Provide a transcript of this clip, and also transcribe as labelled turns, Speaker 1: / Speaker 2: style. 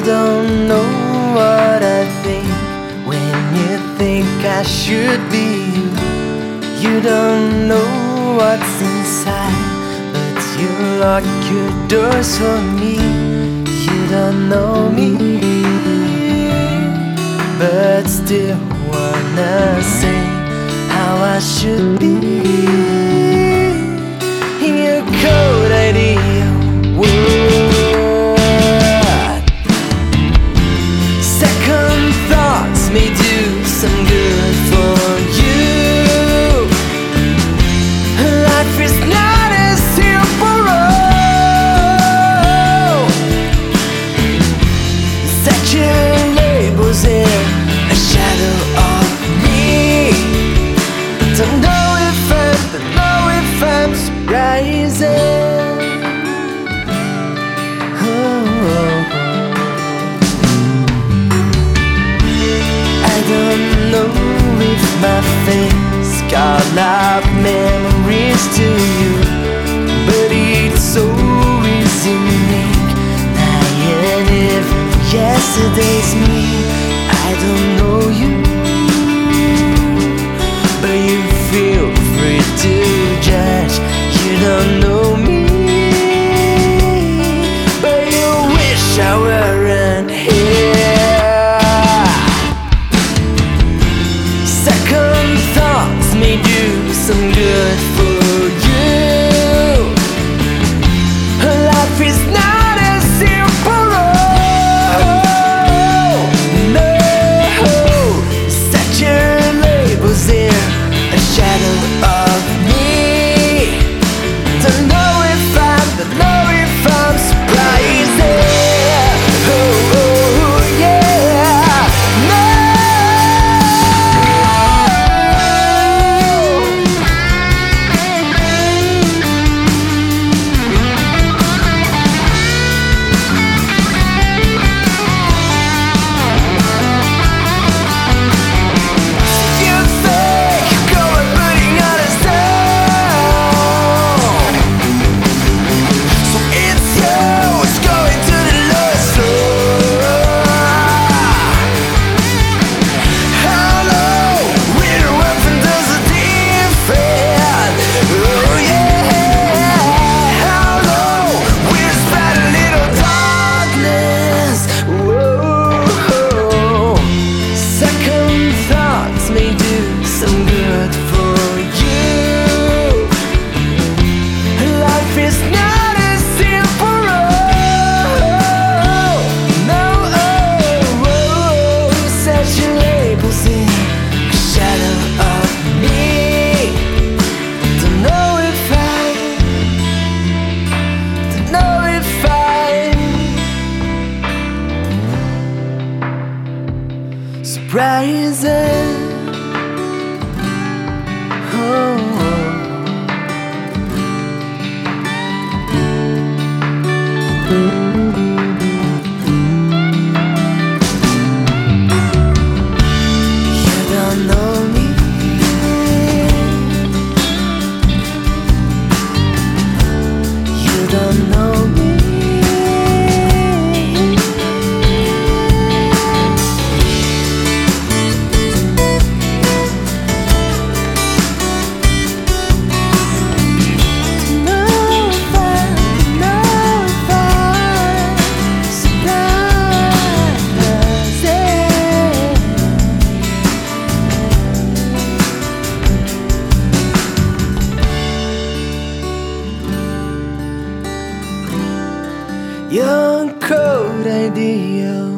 Speaker 1: don't know what I think when you think I should be you. You don't know what's inside, but you lock your doors for me. You don't know me, but still wanna say how I should be. Your cold idea, what? Second thoughts may do some good for you. Life is not a simple road. Set your labels in a shadow of me. Don't know if I'm surprising. I don't know if my face got like memories to you, but it's always unique. Lying if yesterday's me. I don't know you, but you feel free to judge. You don't know me, but you wish I weren't here. Second thoughts may do some good for you. Life is not a simple road. No, set your labels in a shadow of me. Don't know if I'm surprising. Oh, yeah. No. You think you're going putting on a sound, so it's you who's going to the lowest floor. How low with a weapon does a different? Oh yeah. How low with a spread a little darkness? Whoa. Second thoughts may do some good for you. Life is not a simple road. No, set your labels in a shadow of me. Don't know if I'm surprising. You don't know me, you don't know me. Your cold idea.